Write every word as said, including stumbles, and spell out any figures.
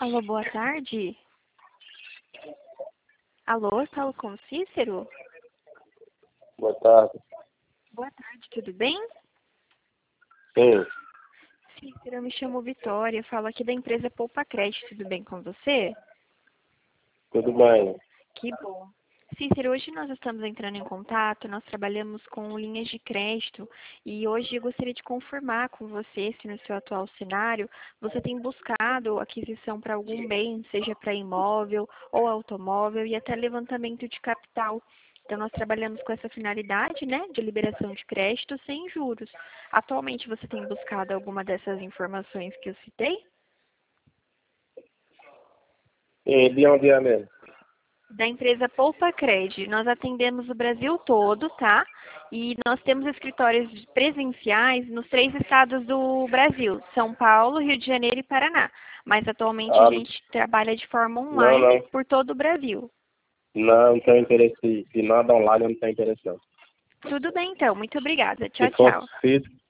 Alô, boa tarde. Alô, eu falo com o Cícero? Boa tarde. Boa tarde, tudo bem? Sim, Cícero, eu me chamo Vitória, falo aqui da empresa Poupa Crédito, tudo bem com você? tudo bem. Que bom. Cícero, hoje nós estamos entrando em contato, nós trabalhamos com linhas de crédito e hoje eu gostaria de confirmar com você se no seu atual cenário você tem buscado aquisição para algum bem, seja para imóvel ou automóvel e até levantamento de capital. Então nós trabalhamos com essa finalidade, né, de liberação de crédito sem juros. Atualmente você tem buscado alguma dessas informações que eu citei? E de onde é mesmo? Da empresa Poupa Cred. Nós atendemos o Brasil todo, tá? E nós temos escritórios presenciais nos três estados do Brasil, São Paulo, Rio de Janeiro e Paraná. Mas atualmente a Ah, gente trabalha de forma não, online não. por todo o Brasil. Não, não tenho interesse. De nada online eu não tenho interesse não. Tudo bem então, muito obrigada. Se Tchau, fosse tchau. físico,